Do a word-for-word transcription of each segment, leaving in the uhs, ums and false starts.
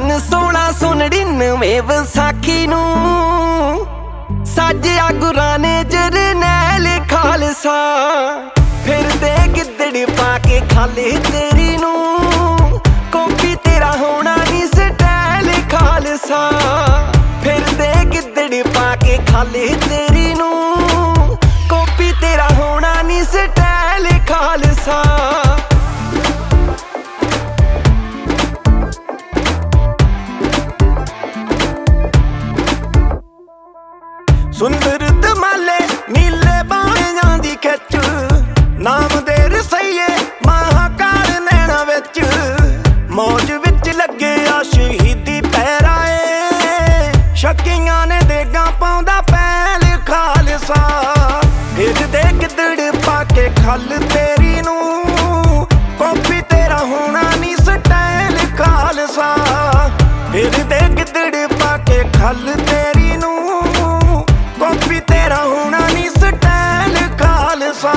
सन सोलह सौ नड़िनवे विसाखी नूं साजिया गुरां ने जरनैल खालसा। फिरदे गिद्दड़ पाके खाले तेरी नूं कॉपी तेरा होना नी स्टाइल खालसा। फिरदे गिद्दड़ पाके खाले तेरी नूं कॉपी तेरा होना नी स्टाइल खालसा। सुंदर दमाले नीले बाणियां दी खिच नाम दे रसैये महाकाल नैना विच मौज विच लगे आ शहीदी पैराए शकीयां ने देगां पाउंदा पैल खालसा। फिरदे गिद्दड़ पाके खल तेरी नूं कॉपी तेरा होना नी स्टाइल खालसा। फिरदे गिद्दड़ पाके खल तेरी नूं कॉपी तेरा होना नी स्टाइल खालसा।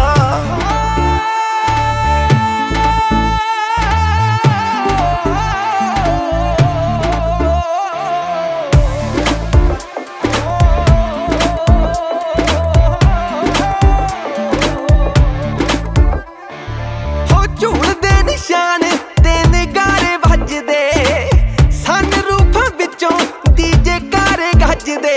हो झूलदे निशान ते निगारे वजदे सन रूफां विचों डीजे गारे गजदे।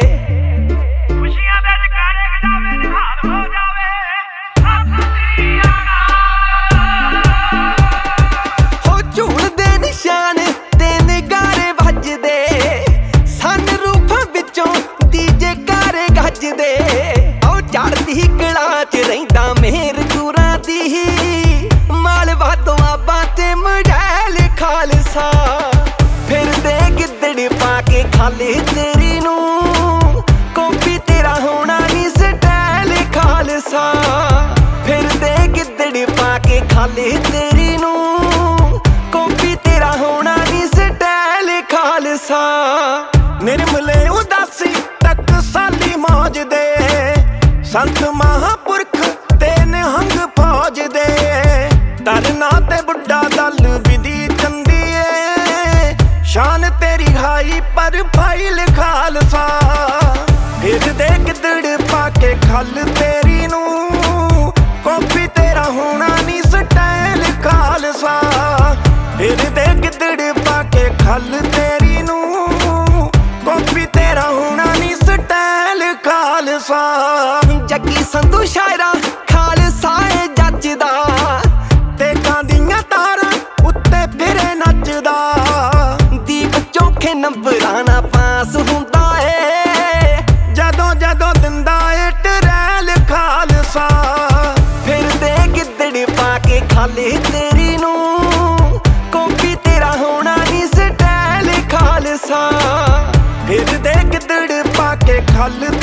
चढ़दी कला च रहिंदा मेहर गुरां दी मालवा दुआबा ते मड़ैल खालसा। फिरदे गिद्दड़ पाके खाले तेरी नूं कॉपी तेरा होना नी स्टाइल खालसा। फिरदे गिद्दड़ पाके खाले तेरी नूं कॉपी तेरा होना नी स्टाइल खालसा। निर्मले उदासी टकसाली मौज दे संत महापुरख ते निहंग फौज दे तरना ते बुढ़ा दल विधि चंदीए शान तेरी हाई पर फाइल खालसा। फिरदे गिद्दड़ पाके खल तेरी नूं कॉपी तेरा होना नी स्टाइल खालसा। फिरदे गिद्दड़ पाके खल तेरी नूं कॉपी तेरा होना नी स्टाइल खालसा। जग्गी संधू शायरा खालसा ए जचदा ते गांदियां तारां उत्ते फिरे नचदा। दीप चोखे नंबरां ना पास हुंदा ए जदों जदों दिंदा ए टरैल खालसा। फिरदे गिद्दड़ पाके खाले तेरी नूं कॉपी तेरा होना नी स्टाइल खालसा। फिरदे गिद्दड़ पाके खल